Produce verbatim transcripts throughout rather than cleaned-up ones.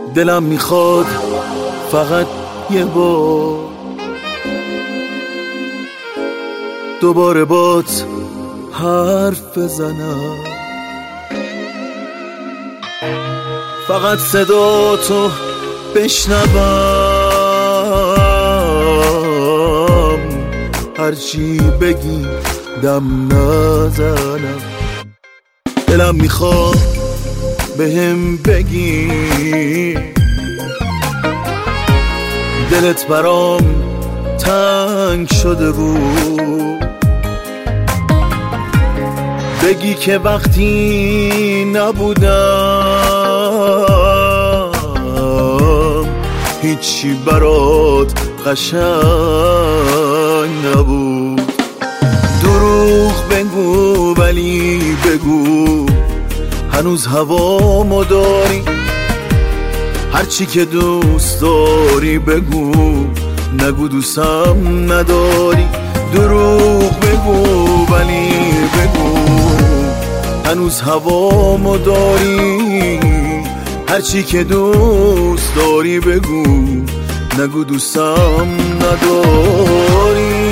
دلم میخواد فقط یه بار دوباره بات حرف بزنم، فقط صدا تو بشنوم، هرچی بگی دم نزنم. دلم میخواد بهم بگی دلت برام تنگ شده بود، بگی که وقتی نبودم هیچی برات قشنگ نبود. دروغ بگو ولی بگو هنوز هوامو داری، هرچی که دوست داری بگو، نگو دوستم نداری. دروغ بگو ولی بگو هنوز هوامو داری، هرچی که دوست داری بگو، نگو دوستم نداری.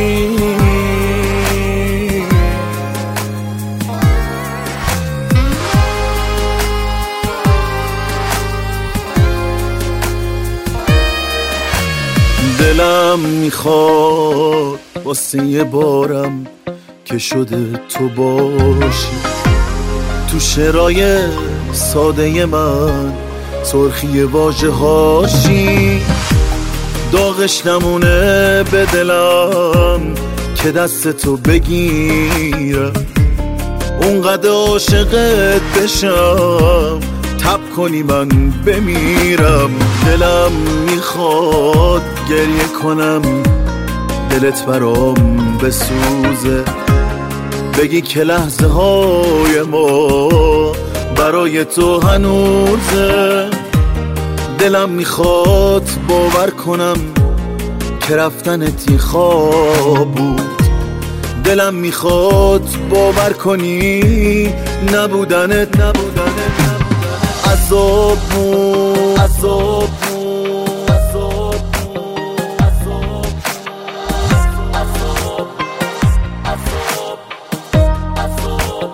دلم میخواد واسه یه بارم که شده تو باشی، تو شعرهای ساده من سرخی واژه هاشی، داغش نمونه به دلم که دست تو بگیرم، اونقدر عاشقت بشم تب کنی من بمیرم. دلم میخواد گریه کنم دلت برام بسوزه، بگی که لحظه های ما برای تو هنوزه. دلم میخواد باور کنم که رفتنت خواب بود، دلم میخواد باور کنی نبودنت نبودنت عذاب بود، عذاب بود، عذاب بود، عذاب، عذاب، عذاب، عذاب.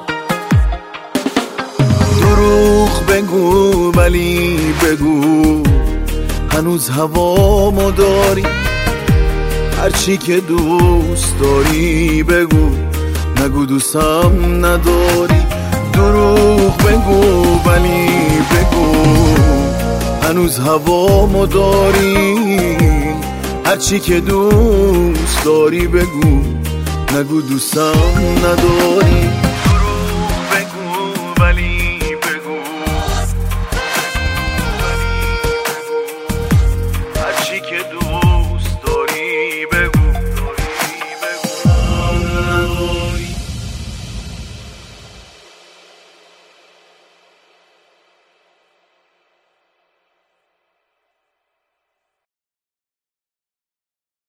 دروغ بگو ولی بگو هنوز هوامو داری، هرچی که دوست داری بگو، نگو دوستم نداری. دروغ بگو ولی بگو هنوز هوامو داری، هرچی که دوست داری بگو، نگو دوستم نداری.